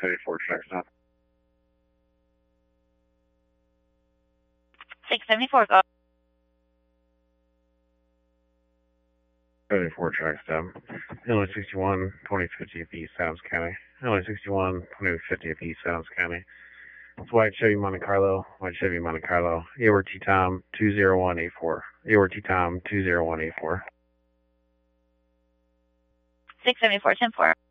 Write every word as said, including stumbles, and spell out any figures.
seventy-four, check stop. six seventy-four, go. seventy-four, check stop. Illinois sixty-one, twenty fiftieth East Adams County. Illinois sixty-one, twenty fiftieth East Adams County. It's White Chevy Monte Carlo, White Chevy Monte Carlo, A O R T Tom two zero one eight four, A O R T Tom two zero one eight four. six seventy-four, ten four.